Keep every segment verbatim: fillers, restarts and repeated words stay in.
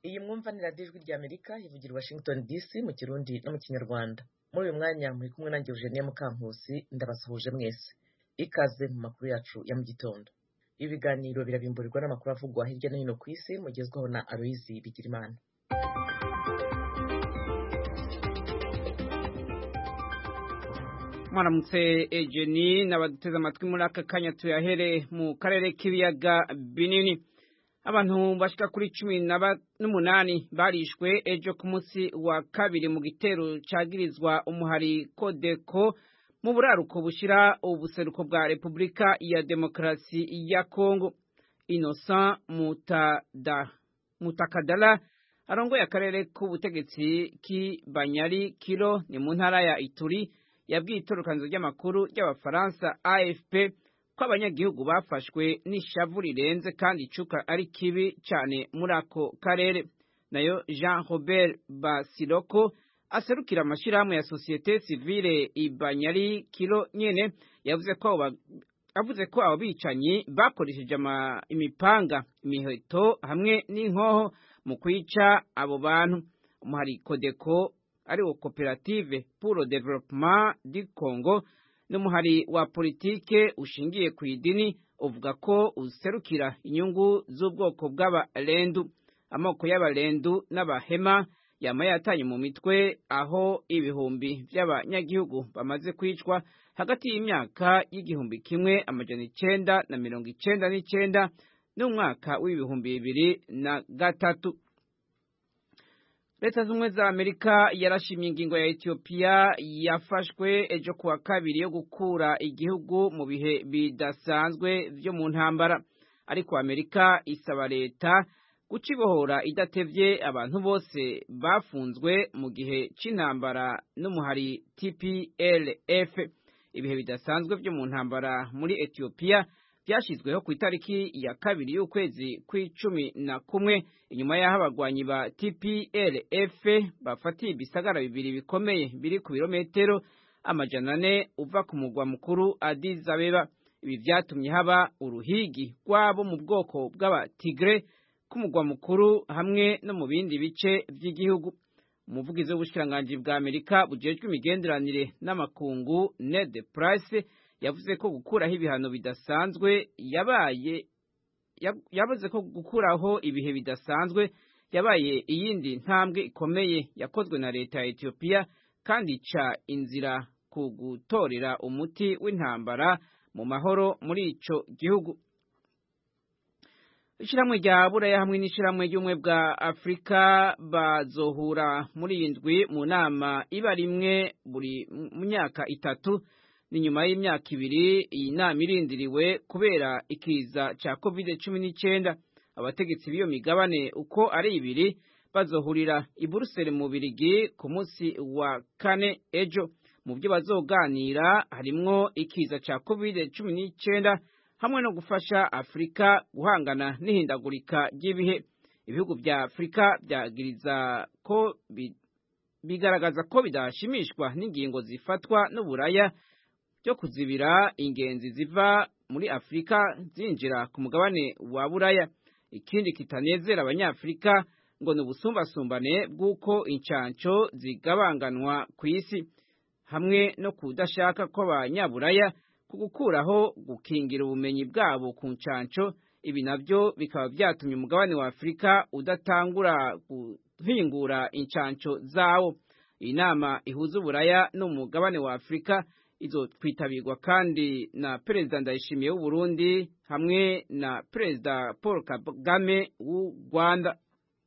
Iyi mwumva ni radiyo ijwi rya Amerika ivugira i Washington D C mu Kirundi no mu Kinyarwanda. Muri uyu mwanya muri kumwe nanjye Eugenie Mukankusi, ndabasuhuje mwese. Ikaze mu makuru yacu ya mu gitondo. Ibi biganiro birabimburirwa n'amakuru avugwa hirya no hino ku isi mugezwaho na Aloyizi Bigirimana. Mwaramutse Eugenie n'abaduteze amatwi muri aka kanya tuyahere mu karere k'ibiyaga binini. Abantu bashika kuri cumi n'umunani barishwe ejo ku munsi wa kabiri mu gitero cagirizwa umuhari Kodeko mu buraruko bushira ubuseruko bwa Republika ya Demokarasi ya Kongo. Innocent Mutada Mutakadala arongoye akarere k'ubutegetsi k'Ibanyari Kilo ni mu ntara ya Ituri yabwiye itorokanizo ry'amakuru ry'abafaransa A F P ko abanyagihugu bafashwe n'ishavu rirenze kandi icuka ari kibi cyane muri ako karere. Nayo Jean Robert Basiloko aserukira amashirahamwe ya societe civile Ibanyari Kilo nyene yavuze ko avuze ko abo bicanyi bakoresheje imipanga, imiheto hamwe n'inkoho mu kwica abo bantu. Umuhari Kodeko ari wo Coopérative pour le Développement du Congo n'umuhari wa politike ushingiye ku idini uvuga ko userukira inyungu z'ubwoko bw'abalendu. Amoko y'abalendu n'abahema yama yatanye mu mitwe aho ibihumbi by'abanyagihugu bamaze kwicwa hagati y'imyaka y'igihumbi kimwe amajana icenda na mirongo icenda n'icenda n'umwaka w'ibihumbi bibiri na gatatu. Leta z'ubumwe za Amerika yarashimye ingingo ya Ethiopia yafashwe ejo kuwa kabiri yo gukura igihugu mu bihe bidasanzwe byo mu ntambara, ariko Amerika isaba leta gucibohora idatevye abantu bose bafunzwe mu gihe c'intambara n'umuhari T P L F. Ibihe bidasanzwe byo mu ntambara muri Ethiopia byashizweho ku itariki ya kabiri y'ukwezi kw'icumi na kumwe inyuma y'aho abagwanyi ba T P L F bafatiye ibisagara bibiri bikomeye biri ku birometero amajana ane uva ku mugwa mukuru Addis Abeba. Ibi vyatumye haba uruhigi rwabo mu bwoko bw'aba Tigre ku mugwa mukuru hamwe no mu bindi bice vy'igihugu. Umuvugizi w'ubushikiranganji bwa Amerika bujejwe imigenderanire n'amakungu Ned Price yavuze ko gukuraho ibihano bidasanzwe yabaye yavuze ko gukuraho ibihe bidasanzwe yabaye iyindi ntambwe ikomeye yakozwe na leta ya Ethiopia kandi ica inzira ku gutorera umuti w'intambara mu mahoro muri ico gihugu. Ishiramwe rya Buraya hamwe n'ishiramwe ry'umwe bwa Afrika bazohura muri indwi mu nama iba rimwe buri mu myaka itatu. Ni nyuma y'imyaka ibiri iyi nama irindiriwe kubera ikiza ca covid cumi n'icenda. Abategetsi b'iyo migabane uko ari ibiri bazohurira i Brussels mu Birigi ku munsi wa kane ejo. Mu byo bazoganira harimwo ikiza ca covid cumi n'icenda hamwe no gufasha Afrika guhangana n'ihindagurika ry'ibihe. Ibihugu vya Afrika byagiriza ko bigaragaza ko bidashimishwa n'ingingo zifatwa n'Uburaya byo kuzibira ingenzi ziva muri Afrika zinjira ku mugabane wa Buraya. Ikindi kitanezera abanyafrika ngo ni ubusumbasumbane bw'uko incanco zigabanganwa ku isi hamwe no kudashaka ko abanyaburaya kugukuraho gukingira ubumenyi bwabo ku ncanco. Ibi navyo bikaba vyatumye umugabane wa Afrika udatangura guhingura incanco zawo. Iyi nama ihuza Uburaya n'umugabane wa Afrika izo kwitabirwa kandi na Perezida Ndayishimiye w'u Burundi hamwe na Perezida Paul Kagame w'u Rwanda.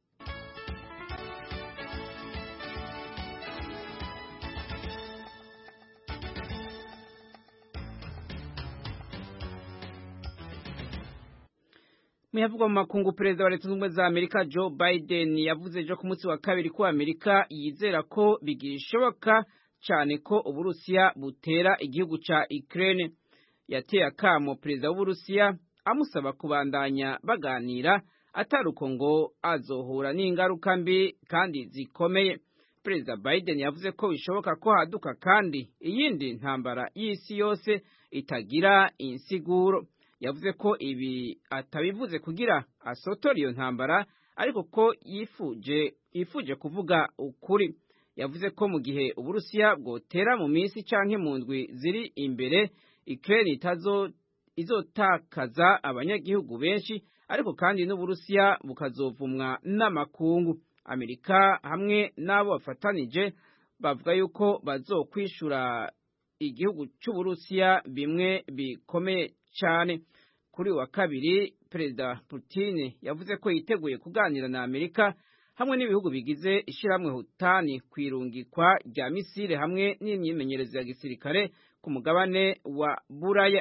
Muyavugwa mu makungu, Perezida wa Leta Zunze Ubumwe za Amerika Joe Biden yavuze ejo ku munsi wa kabiri ko Amerika yizera ko bigishoboka cyane ko Uburusiya butera igihugu ca Ukraine. Yateye akamo Perezida w'Uburusiya amusaba kubandanya baganira ataruko ngo azohura n'ingaruka mbi kandi zikomeye. Perezida Biden yavuze ko bishoboka ko haduka kandi iyindi ntambara y'isi yose itagira insiguro. Yavuze ko ibi atabivuze kugira asotore iyo ntambara, ariko ko yifuje yifuje kuvuga ukuri. Yavuze ko mu gihe Uburusiya bwotera mu minsi canke mu ndwi ziri imbere, Ukraine itazo izotakaza abanyagihugu benshi, ariko kandi n'Uburusiya bukazovumwa n'amakungu. Amerika hamwe n'abo bafatanije bavuga yuko bazokwishura igihugu cy'Uburusiya bimwe bikomeye cyane. Kuri wa kabiri, Perezida Putin yavuze ko yiteguye kuganira na Amerika hamwe n'ibihugu bigize ishiramwe hutani kwirungikwa rya misile hamwe n'imyimenyerezo ya gisirikare ku mugabane wa Buraya.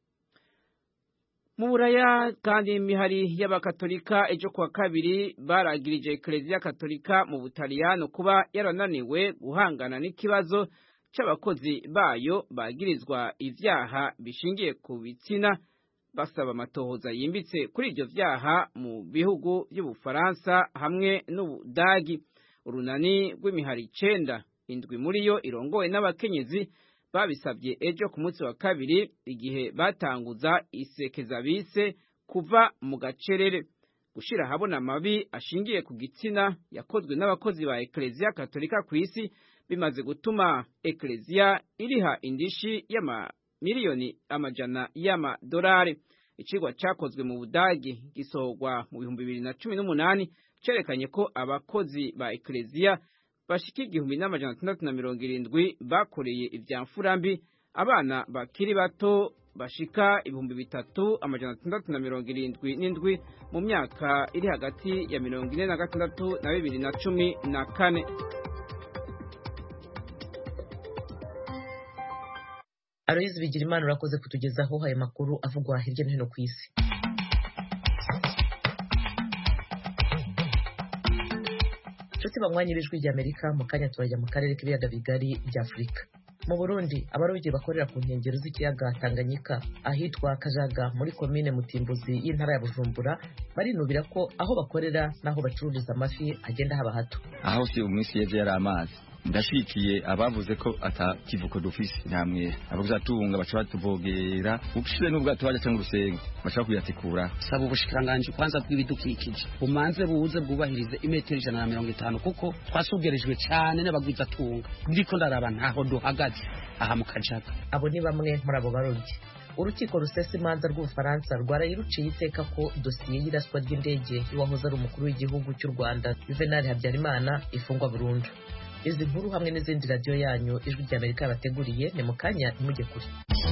Mu Buraya kandi imihari y'abakatolika ejo kuwa kabiri baragirije Eklezia Katolika mu Butaliyano kuba yarananiwe guhangana n'ikibazo c'abakozi bayo bagirizwa ivyaha bishingiye ku bitsina, basaba amatohoza yimbitse kuri ivyo vyaha mu bihugu by'Ubufaransa hamwe n'Ubudagi. Urunani rw'imihari icenda, indwi muri yo irongowe n'abakenyezi, babisabye ejo ku munsi wa kabiri igihe batanguza isekeza bise kuva mu gacerere, gushira habona amabi ashingiye ku gitsina yakozwe n'abakozi ba Eklezia Katolika ku isi bimaze gutuma Eklezia iriha indishi y'ama miliyoni amajana y'amadolari. Icigwa cakozwe mu Budagi gisohorwa mu bihumbi bibiri na cumi n'umunani cerekanye ko abakozi ba Eklezia bashika igihumbi n'amajana atandatu na mirongo irindwi bakoreye ivyamfurambi abana bakiri bato bashika ibihumbi bitatu amajana atandatu na mirongo irindwi n'indwi mu myaka iri hagati ya mirongo ine na gatandatu na bibiri na cumi na kane. Aloyizi Bigirimana urakoze kutugezaho aya makuru avugwa hirya no hino ku isi. Nshuti banywanyirijwe rya Amerika, mu kanya turajya mu karere k'ibiyaga bigari bya Afurika. Mu Burundi, abarobyi bakorera ku nkengero z'ikiyaga Tanganyika ahitwa Kajaga muri komine Mutimbuzi y'intara ya Bujumbura barinubira ko aho bakorera naho bacururiza amafi agenda haba hato. Aho si umwisi yeje yari amazi ndashikiye abavuze ko atakivuko dufise namwe abazatunga bacha batuvogera ukishire n'ubwato baje cyangwa urusengo bashaka kuyatikura. Saba ubushikiranganje kwanza bw'ibidukikije bumanze buze bwubahirize imetero ijana na mirongo itanu kuko twasugerejwe cyane n'abagwizatunga ndiko ndaraba ntaho duhagaze aha mu Kajaga. Abo ni bamwe muri abo barobyi. Urukiko rusesa imanza rw'Ubufaransa rwarayiruciye iteka ko dosiye y'iraswa ry'indege y'uwahoze ari umukuru w'igihugu cy'u Rwanda Juvenal Habyarimana ifungwa burundu. Izi nkuru hamwe n'izindi radio yanyu Ijwi rya Amerika yabateguriye ni mu kanya nimujye kuri.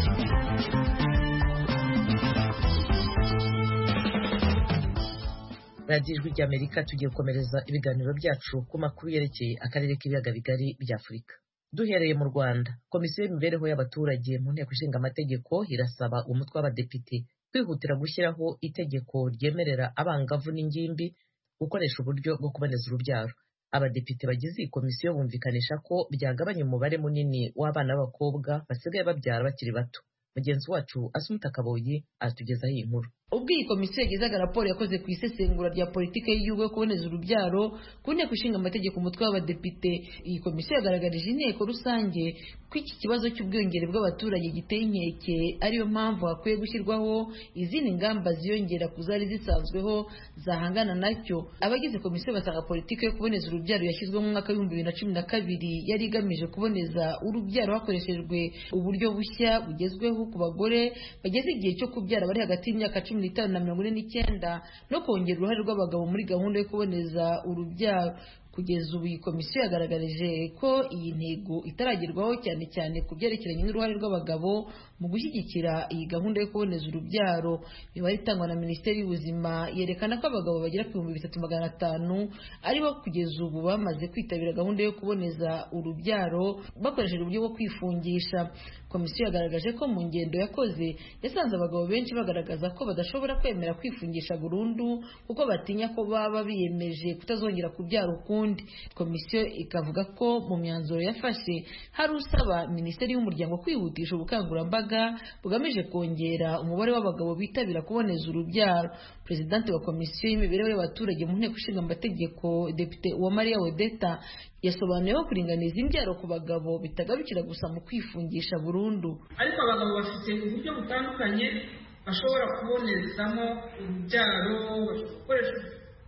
Radio Ijwi rya Amerika tugiye gukomereza ibiganiro byacu ku makuru yerekeye akarere k'ibiyaga bigari bya Afurika. Duhereye mu Rwanda, Komisiyo y'Imibereho y'Abaturage mu Nteko Ishinga Amategeko irasaba umutwe w'abadepite kwihutira gushyiraho itegeko ryemerera abangavu n'ingimbi gukoresha uburyo bwo kuboneza urubyaro. Abadepite bagize iyi komisiyo bumvikanisha ko byagabanya umubare munini w'abana b'abakobwa basigaye babyara bakiri bato. Mugenzi wacu Asumta Kaboyi atugezaho iyi nkuru. Ubwo iyi komisiyo yagezaga raporo yakoze ku isesengura rya politike y'igihugu yo kuboneza urubyaro ku Nteko Ishinga Amategeko umutwe w'abadepite, iyi komisiyo yagaragarije inteko rusange ko iki kibazo cy'ubwiyongere bw'abaturage giteye inkeke, ariyo mpamvu hakwiye gushyirwaho izindi ngamba ziyongera ku zari zisanzweho zahangana nacyo. Abagize komisiyo basanga politike yo kuboneza urubyaro yashyizweho mu mwaka w'ibihumbi bibiri na cumi na kabiri yari igamije kuboneza urubyaro hakoreshejwe uburyo bushya bugezweho ku bagore bageze igihe cyo kubyara bari hagati y'imyaka cumi n'itanu na mirongo ine n'icyenda no kongera uruhare rw'abagabo muri gahunda yo kuboneza urubyaro. Kugeza ubu iyi komisiyo yagaragarije ko iyi ntego itaragerwaho cyane cyane ku byerekeranye n'uruhare rw'abagabo mu gushyigikira iyi gahunda yo kuboneza urubyaro. Imibare itangwa na Minisiteri y'Ubuzima yerekana ko abagabo bagera ku bihumbi bitatu magana atanu aribo kugeza ubu bamaze kwitabira gahunda yo kuboneza urubyaro bakoresheje uburyo bwo kwifungisha. Komisiyo yagaragaje ko mu ngendo yakoze yasanze abagabo benshi bagaragaza ko badashobora kwemera kwifungisha burundu kuko batinya ko baba biyemeje kutazongera kubyara ukundi. Komisiyo ikavuga ko mu myanzuro yafashe hari usaba Minisiteri y'Umuryango kwihutisha ubukangurambaga bugamije kongera umubare w'abagabo bitabira kuboneza urubyaro. Presidente wa Komisiyo y'Imibereho y'Abaturage mu Nteko Ishinga Amategeko Depite Uwamariya Odeta yasobanuye ko kuringaniza imbyaro ku bagabo bitagarukira gusa mu kwifungisha burundu, ariko abagabo bafite uburyo butandukanye bashobora kubonezamo urubyaro, gukoresha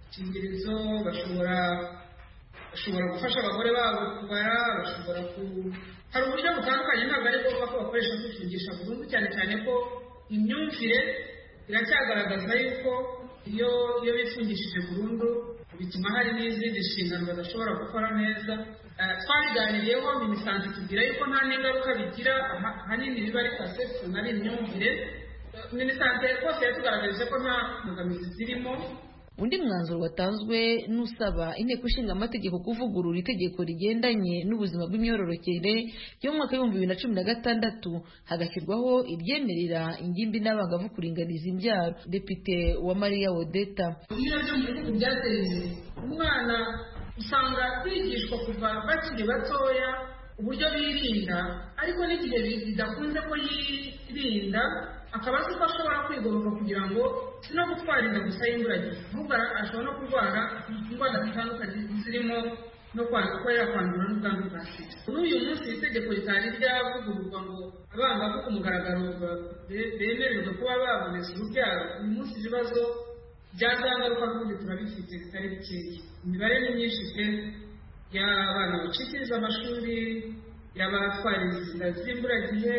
udukingirizo, bashobora bashobora gufasha abagore babo kubara, bashobora ku hari uburyo butandukanye, ntabwo ari ngombwa ko bakoresha kwifungisha burundu, cyane cyane ko imyumvire iracyagaragaza yuko iyo iyo bifungishije burundu bituma hari n'izindi nshingano badashobora gukora neza. Twabiganiriyeho minisante tubwira yuko nta n'ingaruka bigira, ahanini biba ari perception ari imyumvire. Minisante rwose yatugaragarije ko nta mbogamizi zirimo. Undi mwanzuro watanzwe n'usaba inteko ishinga amategeko kuvugurura itegeko rigendanye n'ubuzima bw'imyororokere yo mu mwaka w'ibihumbi bibiri na cumi na gatandatu hagashyirwaho iryemerera ingimbi n'abangavu kuringaniza imbyaro. Depite Uwamariya Odeta: Ibiro byo mu bihugu byateye imbere, umwana usanga kwigishwa kuva bakiri batoya uburyo birinda, ariko n'igihe bidakunze ko yirinda akaba azi ko ashobora kwigomeka kugira ngo si no gutwara inda gusa y'imburagihe, ahubwo ashobora no kurwara indwara zitandukanye zirimo no kwandura kwandura n'ubwandu bwa sida. N'uyu munsi iri tegeko ritari ryavugururwa ngo abangavu ku mugaragaro bemererwa kuba baboneza urubyaro. Uyu munsi ibibazo byazagaruka n'ubundi turabifite bitari bikeya. Imibare ni myinshi pe, y'abana bacikiriza amashuri, y'abatwara inda z'imburagihe,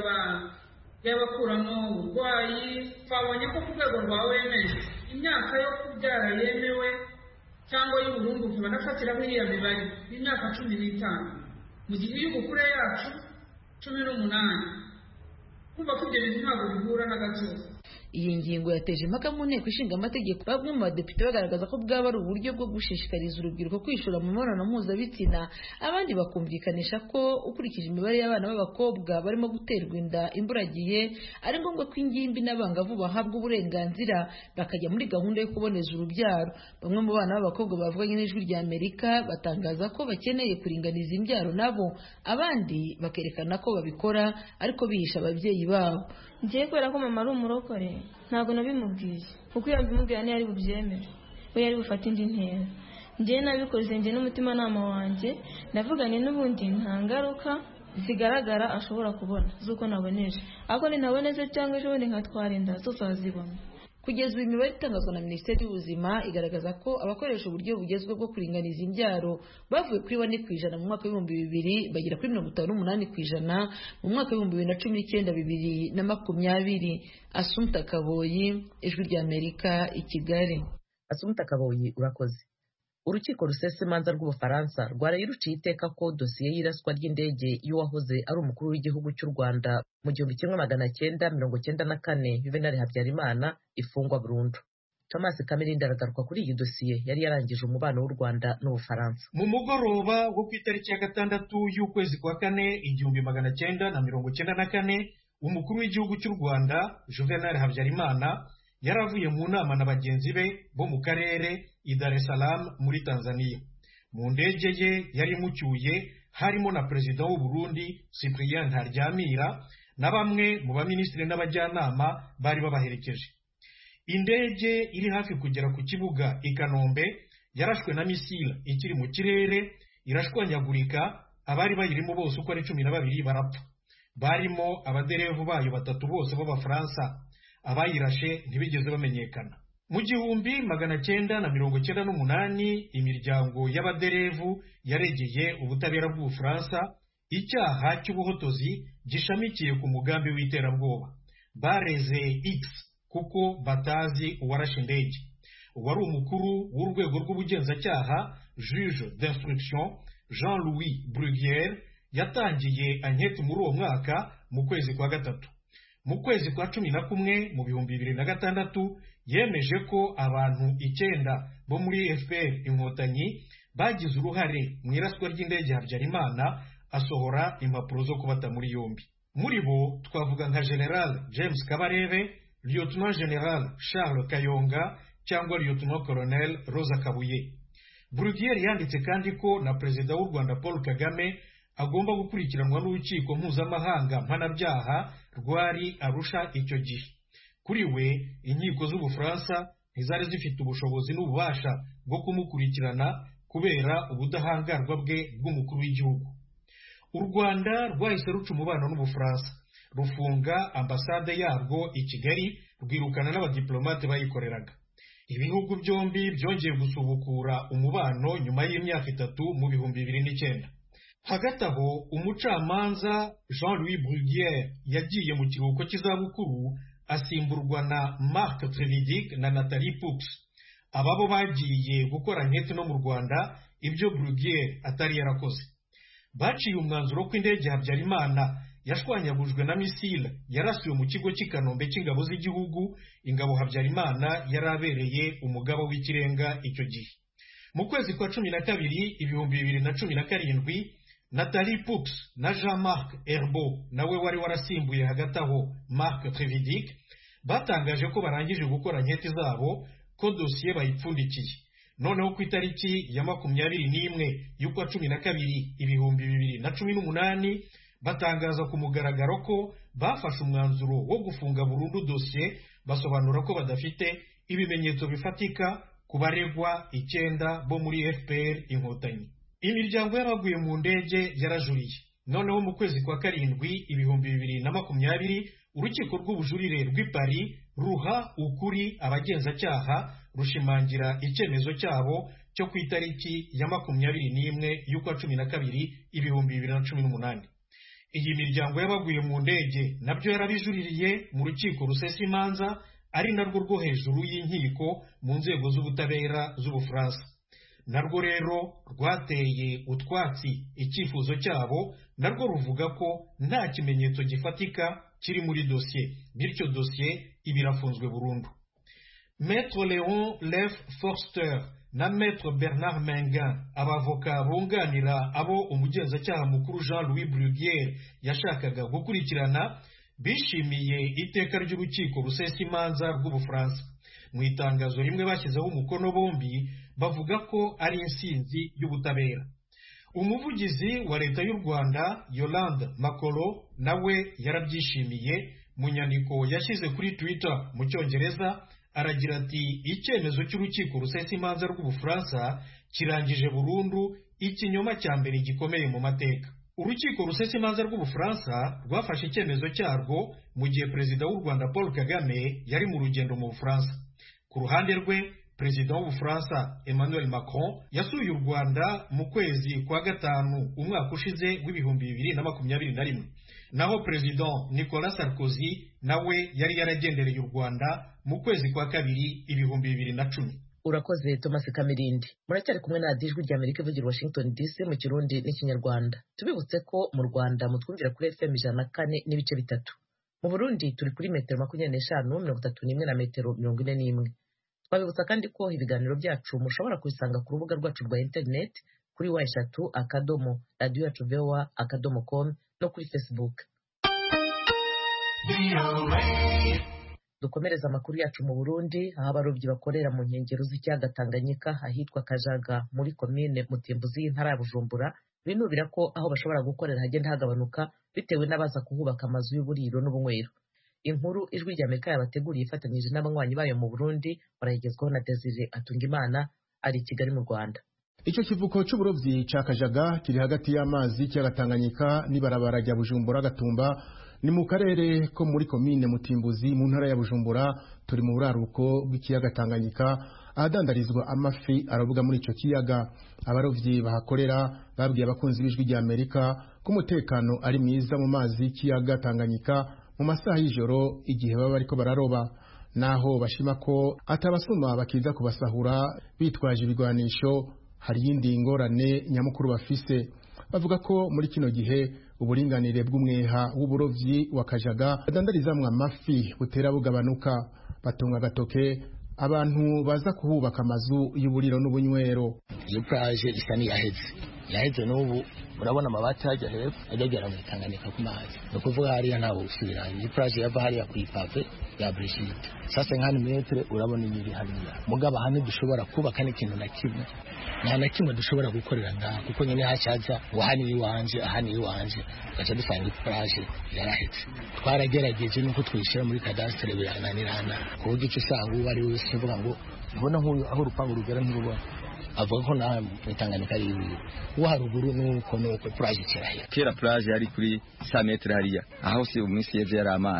y'abakuramo uburwayi. Twabonye ko ku rwego rwa O M S imyaka yo kubyara yemewe cyangwa y'uburumbuke banafatiraho iriya mibare y'imyaka cumi n'itanu, mu gihe iy'ubukure yacu cumi n'umunani. Kumva ko ibyo bintu ntabwo bihura na gato. Iyi ngingo yateje impaka mu nteko ishinga amategeko, bamwe mu badepite bagaragaza ko bwaba ari uburyo bwo gushishikariza urubyiruko kwishora mu mibonano mpuzabitsina, abandi bakumvikanisha ko ukurikije imibare y'abana b'abakobwa barimo guterwa inda imburagihe ari ngombwa ko ingimbi n'abangavu bahabwa uburenganzira bakajya muri gahunda yo kuboneza urubyaro. Bamwe mu bana b'abakobwa bavuganye n'Ijwi rya Amerika batangaza ko bakeneye kuringaniza imbyaro nabo, abandi bakerekana ko babikora ariko bihisha ababyeyi babo. Ngiye kubera ko mama ari umurokore ntabwo nabimubwiye, kuko iyo mbimubwira niyo ari bubyemere, we yari bufate indi ntera. Ngiye nabikoze njye n'umutimanama wanjye, ndavuganye n'ubundi nta ngaruka zigaragara ashobora kubona z'uko naboneje, ariko nintaboneze cyangwa ejo bundi nkatwara inda zose azibona. Kugeza ubu imibare itangazwa na Minisiteri y'Ubuzima igaragaza ko abakoresha uburyo bugezweho bwo kuringaniza imbyaro bavuye kuri bane ku ijana mu mwaka w'ibihumbi bibiri bagera kuri mirongo itanu n'umunani ku ijana mu mwaka w'ibihumbi bibiri na cumi n'icyenda bibiri na makumyabiri. Assumpta Kaboyi, Ijwi rya Amerika, i Kigali. Assumpta Kaboyi, urakoze. Urukiko rusesa imanza rw'Ubufaransa rwaraye ruciye iteka ko dosiye y'iraswa ry'indege y'uwahoze ari umukuru w'igihugu cy'u Rwanda mu gihumbi kimwe magana cyenda mirongo cyenda na kane Juvenal Habyarimana ifungwa burundu. Thomas Kamirindi aragaruka kuri iyi dosiye yari yarangije umubano w'u Rwanda n'Ubufaransa. Mu mugoroba wo ku itariki ya gatandatu y'ukwezi kwa kane igihumbi magana cyenda na mirongo cyenda na kane umukuru w'igihugu cy'u Rwanda Juvenal Habyarimana yaravuye mu nama na bagenzi be bo mu karere i Dar es Salaam muri Tanzania. Mu ndege ye yari imucyuye harimo na perezida w'u Burundi Cyprien Ntaryamira na bamwe mu baminisitiri n'abajyanama bari babaherekeje. Indege iri hafi kugera ku kibuga i Kanombe yarashwe na misile ikiri mu kirere irashwanyagurika, abari bayirimo bose uko ari cumi na babiri barapfa, barimo abaderevu bayo batatu bose b'Abafaransa. Abayirashe ntibigeze bamenyekana. Mu gihumbi magana cyenda na mirongo cyenda n'umunani imiryango y'abaderevu yaregeye ubutabera bw'Ubufaransa icyaha cy'ubuhotozi gishamikiye ku mugambi w'iterabwoba. Bareze X kuko batazi uwarashe indege. Uwari umukuru w'urwego rw'ubugenzacyaha juge d'instruction Jean-Louis Bruguière yatangiye anketi muri uwo mwaka mu kwezi kwa gatatu. Mu kwezi kwa cumi na kumwe mu bihumbi bibiri na gatandatu yemeje ko abantu icyenda bo muri F P R Inkotanyi bagize uruhare mu iraswa ry'indege ya Habyarimana, asohora impapuro zo kubata muri yombi. Muri bo twavuga nka General James Kabarebe, Lieutenant General Charles Kayonga cyangwa Lieutenant Colonel Rosa Kabuye. Bruguière yanditse kandi ko na perezida w'u Rwanda Paul Kagame agomba gukurikiranwa n'urukiko mpuzamahanga mpanabyaha rwari Arusha icyo gihe. Kuri we inkiko z'Ubufaransa ntizari zifite ubushobozi n'ububasha bwo kumukurikirana kubera ubudahangarwa bwe bw'umukuru w'igihugu. U Rwanda rwahise ruca umubano n'Ubufaransa, rufunga ambasade yarwo i Kigali, rwirukana n'abadiplomate bayikoreraga. ibihugu byombi byongeye gusubukura umubano nyuma y'imyaka itatu mu bihumbi bibiri n'icyenda. Hagati aho umucamanza Jean Louis Bruguière yagiye mu kiruhuko cy'izabukuru asimburwa na Marc Trévidic na Nathalie Poux. Ababo bagiye gukora nkete no mu Rwanda ibyo Bruguière atari yarakoze. Baciye umwanzuro ko indege ya Habyarimana yashwanyagujwe na misile yarasiwe mu kigo cy'i Kanombe cy'ingabo z'igihugu, ingabo Habyarimana yarabereye umugaba w'ikirenga icyo gihe. Mu kwezi kwa cumi na kabiri ibihumbi bibiri na cumi na karindwi, Nathalie Poux na Jean-Marc Herbeau nawe wari warasimbuye hagati aho Marc Trévidic batangaje ko barangije gukora nkete zabo, ko dosiye bayipfundikiye. Noneho ku itariki ya makumyabiri n'imwe y'ukwa cumi na kabiri ibihumbi bibiri na cumi n'umunani batangaza ku mugaragaro ko bafashe umwanzuro wo gufunga burundu dosiye, basobanura ko badafite ibimenyetso bifatika ku baregwa icyenda bo muri F P R Inkotanyi. Imiryango y'abaguye mu ndege yarajuriye. Noneho mu kwezi kwa karindwi ibihumbi bibiri na makumyabiri urukiko rw'ubujurire rw'i Paris ruha ukuri abagenzacyaha, rushimangira icyemezo cyabo cyo ku itariki ya makumyabiri n'imwe y'ukwa cumi na kabiri ibihumbi bibiri na cumi n'umunani. Iyi miryango y'abaguye mu ndege nabyo yarabijuririye mu rukiko rusesa imanza, ari narwo rwo hejuru y'inkiko mu nzego z'ubutabera z'Ubufaransa. Narwo rero rwateye utwatsi icyifuzo cyabo, narwo ruvuga ko nta kimenyetso gifatika kiri muri dosiye, bityo dosiye ibirafunzwe burundu. Maître Léon Leff Forster na Maître Bernard Mengan, abavoka bunganira abo umugenzacyaha mukuru Jean Louis Bruguière yashakaga gukurikirana, bishimiye iteka ry'urukiko rusesa imanza rw'Ubufaransa. Mu itangazo rimwe bashyizeho umukono bombi bavuga ko ari insinzi y'ubutabera. Umuvugizi wa leta y'u Rwanda Yolande Makolo nawe yarabyishimiye. Mu nyandiko yashyize kuri Twitter mu Cyongereza aragira ati, icyemezo cy'urukiko rusesa imanza rw'Ubufaransa kirangije burundu ikinyoma cya mbere gikomeye mu mateka. Urukiko rusesa imanza rw'Ubufaransa rwafashe icyemezo cyarwo mu gihe perezida w'u Rwanda Paul Kagame yari mu rugendo mu Bufaransa. Ku ruhande rwe, perezida w'Ubufaransa Emmanuel Macron yasuye u Rwanda mu kwezi kwa gatanu umwaka ushize w'ibihumbi bibiri na makumyabiri na rimwe. Naho perezida Nicolas Sarkozy nawe yari yaragendereye u Rwanda mu kwezi kwa kabiri ibihumbi bibiri na cumi. Urakoze Thomas Kamirindi. Muracyari kumwe na Ijwi ry'Amerika ivugira Washington D C mu Kirundi n'Ikinyarwanda. Tubibutse ko mu Rwanda mutwumvira kuri F M ijana na kane n'ibice bitatu. Mu Burundi turi kuri metero makumyabiri n'eshanu mirongo itatu n'imwe na metero mirongo ine n'imwe. Twabibutsa kandi ko ibiganiro byacu mushobora kubisanga ku rubuga rwacu rwa internet kuri wa eshatu akadomo radio yacu voa akadomo com no kuri Facebook. Dukomereza amakuru yacu mu Burundi, aho abarobyi bakorera mu nkengero z'ikiyaga Tanganyika ahitwa Kajaga muri komine Mutimbuzi y'intara ya Bujumbura binubira ko aho bashobora gukorera hagenda hagabanuka bitewe n'abaza kuhubaka amazu y'uburiro n'ubunywero. Inkuru Ijwi ry'Amerika yabateguriye ifatanyije n'abanywanyi bayo mu Burundi barayigezwaho na Desire Atungimana ari i Kigali mu Rwanda. Icyo kivuko cy'uburovyi ca Kajaga kiri hagati y'amazi kiyaga Tanganyika n'ibarabara rya Bujumbura Gatumba, ni mu karere ko muri komine Mutimbuzi mu ntara ya Bujumbura. Turi mu buraruko bw'ikiyaga Tanganyika ahadandarizwa amafi aravuga muri ico kiyaga. Abarovyi bahakorera babwiye abakunzi b'Ijwi ry'Amerika ko umutekano ari mwiza mu mazi y'ikiyaga Tanganyika mu masaha y'ijoro igihe baba bariko bararoba, naho bashima ko atabasuma bakiza kubasahura bitwaje ibigwanisho. Hari yindi ngorane nyamukuru bafise, bavuga ko muri kino gihe uburinganire bw'umweha w'uburovyi wa Kajaga adandarizamwe amafi butera bugabanuka. Batunga gatoke abantu baza kuhubaka amazu y'uburiro n'ubunywero. Iyo plage isa niyaheze yaheze n'ubu urabona amabati hajya hepfo ajya mu Tanganyika ku mazi, no kuvuga hariya ntawe usubira. Iyi plage yava hariya ku ipave ya Brigitte sasa nkani metre urabona ibiri hariya mugaba hane dushobora kubaka n'ikintu na kimwe, nta na kimwe dushobora gukorera ngaha kuko nyine hacaza wahani iwanje ahani iwanje gaca dusanga plage yarahetse. Twaragerageje nuko twishira muri cadastre birananirana ku buryo usanga ubu ari wese uvuga ngo mbona nk'uyu aho urupangu rugera ntirubona, avuga ko na Tanganyika ari ibiri wo haruguru nuko nuko plage kirahera. Kera plage yari kuri cent metres hariya, aho si umunsi yeze yari amazi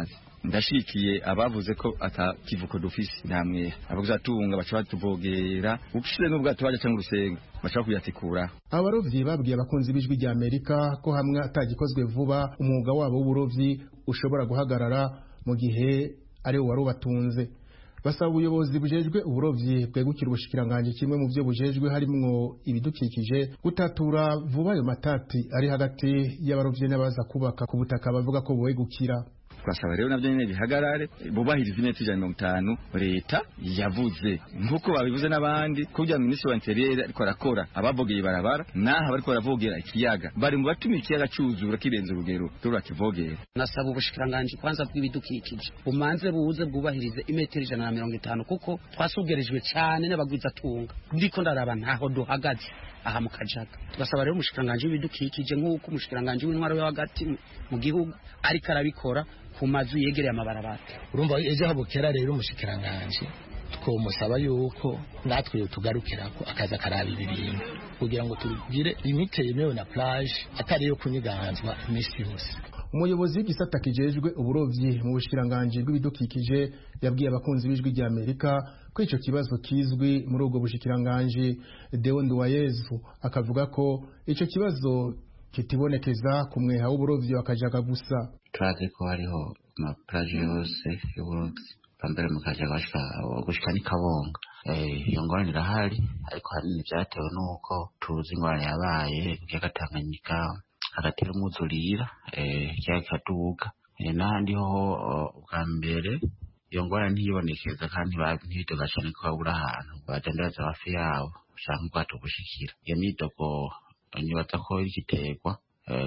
ndashikiye abavuze ko atakivuko dufise namwe abaguzatunga baca batuvogera ukishire n'ubwato baje cyangwa urusenga baca kuyatikura. Abarovyi babwiye abakunzi b'ijwi rya Amerika ko hamwe atagikozwe vuba umwuga wabo w'uburovyi ushobora guhagarara mu gihe ari wari ubatunze. Basaba ubuyobozi bujejwe uburovyi bwegukira ubushikiranganje kimwe mu byo bujejwe harimwo ibidukikije gutatura vuba ayo matati ari hagati y'abarovyi n'abaza kubaka ku butaka bavuga ko buwegukira. Twasaba rero navyo nyene bihagarare bubahiriza imetero ijana na mirongo itanu leta yavuze nkuko babivuze n'abandi kugira minisitiri wa interieur ariko arakora abavogeye barabara naha bariko baravogera ikiyaga bari mu batuma ikiyaga cuzura kirenze urugero turakivogera. Nasaba ubushikiranganje kwanza bw'ibidukikije bumanze buze bwubahirize imetero ijana na mirongo itanu kuko twasugerejwe cyane n'abagwiza tunga ndiko ndaraba ntaho duhagaze aha mu Kajaga. Tugasaba rero umushikiranganje w'ibidukikije nk'uko umushikiranganje w'intwaro yo hagati mu gihugu ariko arabikora ku mazu yegereye amabarabara. Urumva ejo habukera rero umushikiranganje twomusaba yuko natwe tugarukirako akaza karaba ibintu kugira ngo tugire imite yemewe na plage atari yo kunyiganzwa imisi yose. Umuyobozi w'igisata kijejwe uburovyi mu bushikiranganje bw'ibidukikije yabwiye abakunzi b'ijwi rya Amerika ko ico kibazo kizwi muri ubwo bushikiranganje. Deo Nduwayezu akavuga ko ico kibazo kitibonekeza ku mweha w'uburovyi wakajaga gusa. Turazi ko hariho ama plage yose y'uburovyi pambere mu Kajaga gushika ni Kabonga. Eh iyo ngorane irahari ariko hanini vyatewe nuko tuzi ingorane yabaye kukiyaga Tanganyika agatera umwuzurira eh cyakaduga n'ahandi ho bwa mbere iyo ngorane ntiyibonekeza kandi ntibitoga cyane ko babura ahantu badandaza hafi yabo ushaka ubwato gushikira. Iyo nidogo nyibata ko igiterwa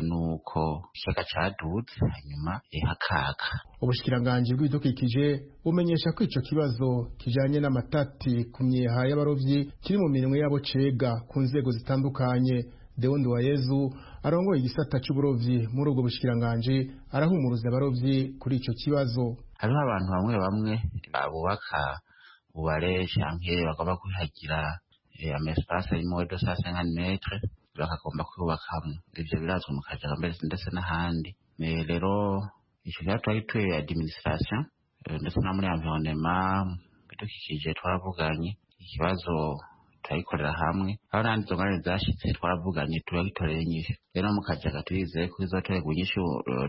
nuko ikiyaga caduze hanyuma ihakaga. Ubushikiranganje bw'ibidukikije bumenyesha ko ico kibazo kijanye n'amatati ku myeha y'abarovyi kiri mu minwe yabo cega ku nzego zitandukanye. Deo Nduwayezu arongoye igisata c'uburovyi muri ubwo bushikiranganje arahumuruza abarovyi kuri ico kibazo. Hariho abantu bamwe bamwe abubaka ubare canke bagomba kwihagira amespace y'imo de cent cinquante metres bakagomba kubakamwe. Ivyo birazwi mu Kajaga ndetse n'ahandi. Rero ico cyatwaye twe administration ndetse na muri environnement bidukikije twaravuganye ikibazo turayikorera hamwe aho nandi zongane zashitse twaravuganye turagitorera inyishu. Rero mu Kajaga turizeye ko izotorerwa inyishu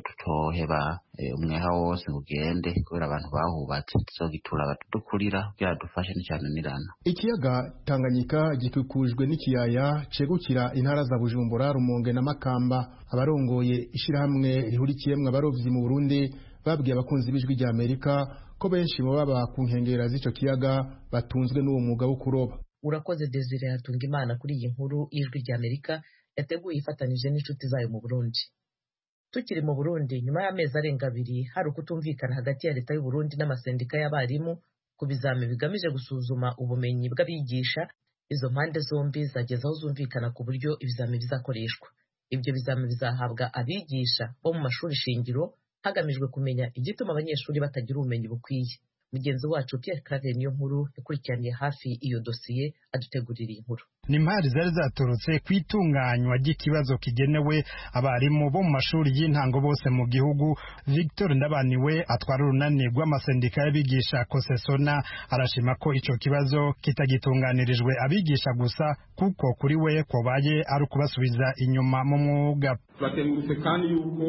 tutoheba umweha wose ugende kubera abantu bahubatse tuzogitura abatudukurira kugira dufashe n'cyane nirana. Ikiyaga Tanganyika gikikujwe n'ikiyaya cegukira intara za Bujumbura, Rumonge na Makamba. Abarongoye ishirahamwe rihurikiyemwe abarovyi mu Burundi babwiye abakunzi b'ijwi rya Amerika ko benshi mu baba ku nkengera z'ico kiyaga batunzwe n'uwo mwuga wo kuroba. Urakoze Desire Hatunga Imana kuri iyi nkuru y'ijwi rya Amerika yateguye ifatanije n'inshuti zayo mu Burundi. Tukiri mu Burundi nyuma y'amezi arenga abiri hari ukutumvikana hagati ya leta y'u Burundi n'amasendika y'abarimu ku bizami bigamije gusuzuma ubumenyi bw'abigisha. Izo mpande zombi zageze aho zumvikana ku buryo ibizami bizakoreshwa. Ibyo bizami bizahabwa abigisha bo mu mashuri shingiro hagamijwe kumenya igituma abanyeshuri batagira ubumenyi bukwiye. Mugenzi wacu Pierre Claver niyo nkuru yakurikiraniye hafi iyo dosiye adutegurira inkuru. Ni impari zari zaturutse kwitunganywa ry'ikibazo kigenewe abarimu bo mu mashuri y'intango bose mu gihugu. Victor Ndabaniwe atwara urunani rw'amasendika y'abigisha Kosesona arashima ko ico kibazo kitagitunganirijwe abigisha gusa kuko kuri we kobaye ari ukubasubiza inyuma mu mwuga. Twatemutse kandi yuko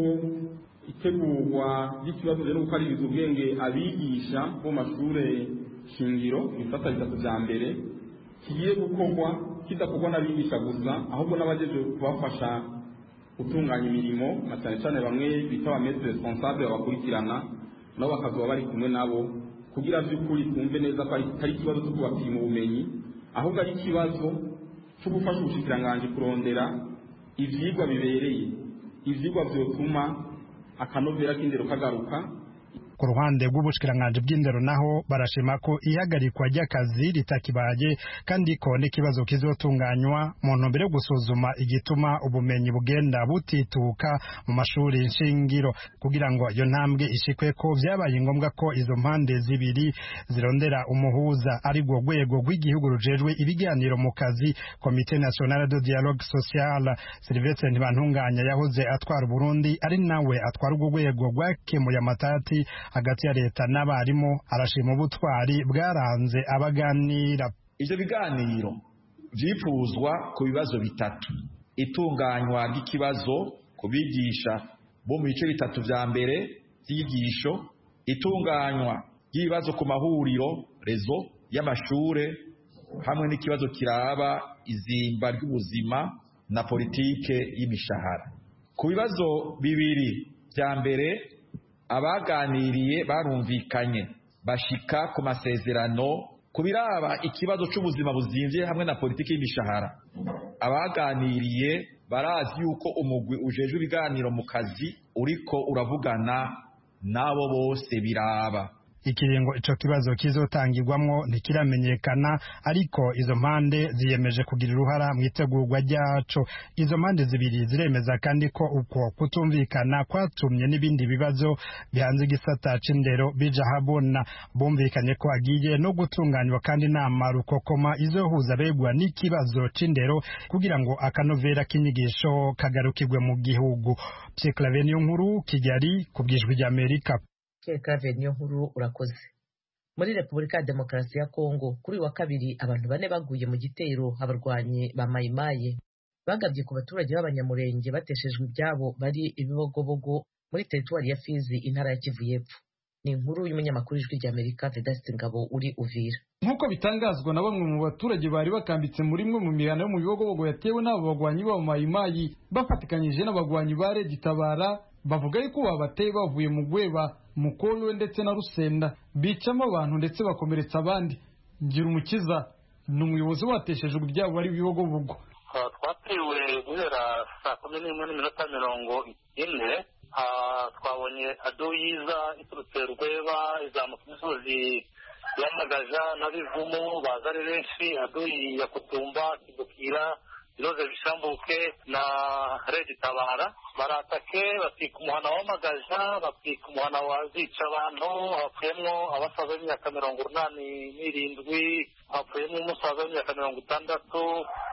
itegurwa ry'ikibazo rero gukaririza ubwenge abigisha bo mashure shingiro bifata bitatu vya mbere kigiye gukorwa kidakorwa n'abigisha gusa ahubwo n'abajeje kubafasha gutunganya imirimo na cyane cyane bamwe bita abamestre responsable babakurikirana nabo bakazoba bari kumwe nabo kugira vy'ukuri twumve neza ko ari ikibazo cyo kubapima ubumenyi ahubwo ari ikibazo cyo gufasha ubushikiranganje kurondera ivyigwa bibereye ivyigwa vyotuma akanovera k'indero kagaruka. Ku ruhande rw'ubushikiranganje bw'indero naho barashima ko ihagarikwa ry'akazi ritakibaye kandi ko n'ikibazo kizotunganywa mu ntumbero yo gusuzuma igituma ubumenyi bugenda butituka mu mashuri nshingiro. Kugira ngo iyo ntambwe ishikwe ko vyabaye ngombwa ko izo mpande zibiri zirondera umuhuza ari rwo rwego rw'igihugu rujejwe ibiganiro mu kazi Comité National de Dialogue Social. Sylvestre Ntibantunganya yahoze atwara Burundi ari nawe atwara urwo rwego rwakemuye amatati hagati ya leta n'abarimu arashima ubutwari bwaranze abaganira. Ivyo biganiro vyipfuzwa ku bibazo bitatu: itunganywa ry'ikibazo ku bigisha bo mu bice bitatu vya mbere vy'inyigisho, itunganywa ry'ibibazo ku mahuriro rezo y'amashure, hamwe n'ikibazo kiraba izimba ry'ubuzima na politike y'imishahara. Ku bibazo bibiri vya mbere abaganiriye barumvikanye bashika ku masezerano ku biraba ikibazo c'ubuzima buzimvye hamwe na politike y'imishahara. Abaganiriye barazi yuko umugwi ujejwe ibiganiro mu kazi uriko uravugana nabo bose biraba. Ikiringo ico kibazo kizotangirwamwo ntikiramenyekana, ariko izo mpande ziyemeje kugira uruhara mu itegurwa ryaco. Izo mpande zibiri ziremeza kandi ko uko kutumvikana kwatumye n'ibindi bibazo bihanze igisata c'indero bija habona. Bumvikanye ko agiye no gutunganywa kandi inama rukokoma izohuza begwa n'ikibazo c'indero kugira ngo akanovera k'inyigisho kagarukirwe mu gihugu. Pierre Claver Niyonkuru, Kigali, kubwijwi rya Amerika. Pierre niyo nkuru urakoze. Muri Repubulika ya Demokarasi ya Kongo kuri wa kabiri abantu bane baguye mu gitero abarwanyi ba Mayimayi bagabye ku baturage b'abanyamurenge bateshejwe ibyabo bari ibibogobogo muri teritwari ya Fizi, intara ya Kivu y'Epfo. Ni inkuru y'umunyamakuru ijwi rya Amerika Vedaste Ngabo uri Uvira. Nkuko bitangazwa na bamwe mu baturage bari bakambitse muri mwe mu mihana yo mu bibogobogo yatewe n'abo bagwanyi ba Mayimayi bafatikanyije n'abagwanyi ba Red Tabara, bavuga yuko babateye bavuye mu Gweba, Mukolwe ndetse na Rusenda, bicamo abantu ndetse bakomeretsa abandi. Ngira umukiza ni umuyobozi watesheje ibyabo bari bibogobogo. Twatewe guhera saa kumi n'imwe n'iminota mirongo ine, twabonye adoyiza iturutse Rweba izamuka imisozi y'Amagaja na Bivumu, baza ari benshi, adoyi ya Kutumba, Kidukira, Iroze Bishambuke na Red Tabara. Baratake batwika umuhana w'Amagaja, batwika umuhana wa Zica abantu, hapfuyemwo abasaza b'imyaka mirongo urunani n'irindwi, hapfuyemwo umusaza w'imyaka mirongo itandatu,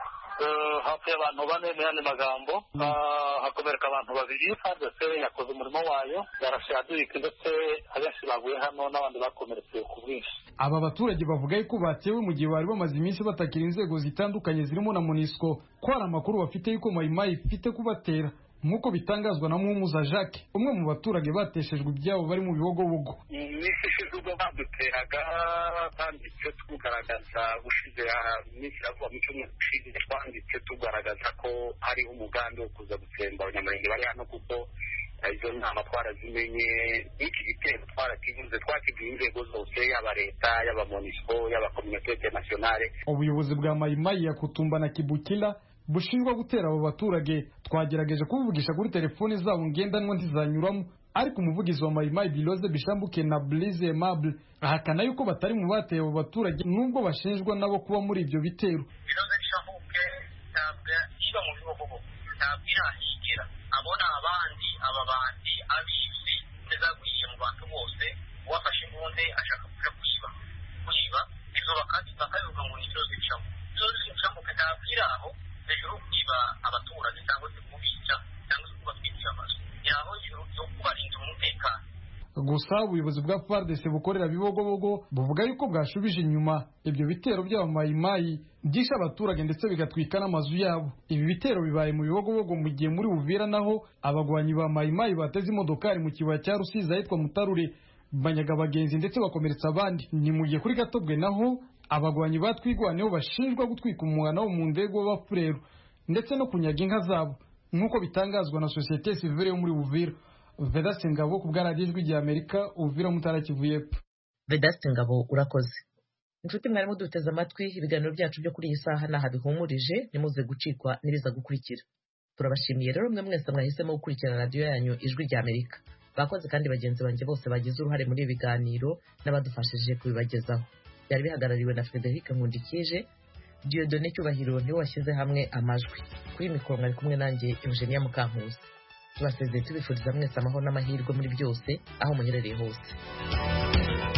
hapfuye abantu bane mu yandi magambo, hakomereka abantu babiri. Fardese yakoze umurimo wayo, yarashe aduka ndetse abenshi baguye hano n'abandi bakomeretse ku bwinshi. Aba baturage bavuga yuko batewe mu gihe bari bamaze iminsi batakira inzego zitandukanye zirimo na MONUSCO, ko hari amakuru bafite yuko Mayimayi ifite kubatera. Nk'uko bitangazwa na Muhumuza Jacques, umwe mu baturage bateshejwe ibyabo bari mu bibogobogo. Iminsi ishize ubwo baduteraga banditse tugaragaza ushize iminsi yavuga mu cyumweru gishize twanditse tugaragaza ko hariho umugambi wo kuza gutsemba abanyamurenge bari hano, kuko izo nama twarazimenye. Iki gitero twarakivuze, twakibwiye inzego zose, yaba leta, yaba MONUSCO, yaba communauté internationale. Ubuyobozi bwa Mayimayi ya Kutumba na Kibukila bushinjwa gutera abo baturage. Twagerageje kubivugisha kuri telefone zabo ngendanwa ntizanyuramo, ariko umuvugizi wa Mayimayi Biloze Bishambuke na Blaise Aimable ahakana yuko batari mu bateye abo baturage nubwo bashinjwa nabo kuba muri ibyo bitero. Biloze Bishambuke ntabwo iba mu bibogobogo, ntabwo irahigira, abona abandi aba bandi abizi nezagwiye mu bantu bose, uwafashe imbunde ashaka kuja kwiba kwiba izo bakati bakavuga ngo ni Biloze Bishambuke. Biloze Bishambuke ntabwo iraho hejuru kwiba abaturage cyangwa se kubica cyangwa se kubatwikira amazu, yaho yo kubarinda umutekano. Gusa ubuyobozi bwa F A R D C bukorera bibogobogo buvuga yuko bwashubije inyuma ibyo bitero by'abamayimayi byishe abaturage ndetse bigatwika n'amazu yabo. Ibi bitero bibaye mu bibogobogo mu gihe muri Uvira naho abagwanyi ba mayimayi bateze imodokari mu kibaya cya Rusizi ahitwa Mutarure, banyaga abagenzi ndetse bakomeretsa abandi. Ni mu gihe kuri Gatobwe naho abagwanyi batwigwaneho bashinjwa gutwika umuhana wo mu ndego w'abafurero ndetse no kunyaga inka zabo nk'uko bitangazwa na societe civile yo muri Uvira. Vedaste Ngabo ku bwa radiyo ijwi rya Amerika, Uvira Mutara Kivu y'Epfo. Vedaste Ngabo urakoze. Inshuti mwari muduteze amatwi, ibiganiro byacu byo kuri iyi saha naha bihumurije, nimuze gucikwa n'ibiza gukurikira. Turabashimiye rero mwe mwese mwahisemo gukurikira radiyo yanyu ijwi rya Amerika. Bakoze kandi bagenzi banjye bose bagize uruhare muri ibi biganiro n'abadufashije kubibagezaho. Byari bihagarariwe na Frederic Nkundikije, Dieudonné Cyubahiro niwe washyize hamwe amajwi. Kuri mikoro mwari kumwe nanjye Eugenia Mukankusi. Tubasezeye tubifuriza mwese amahoro n'amahirwe muri byose aho muherereye hose.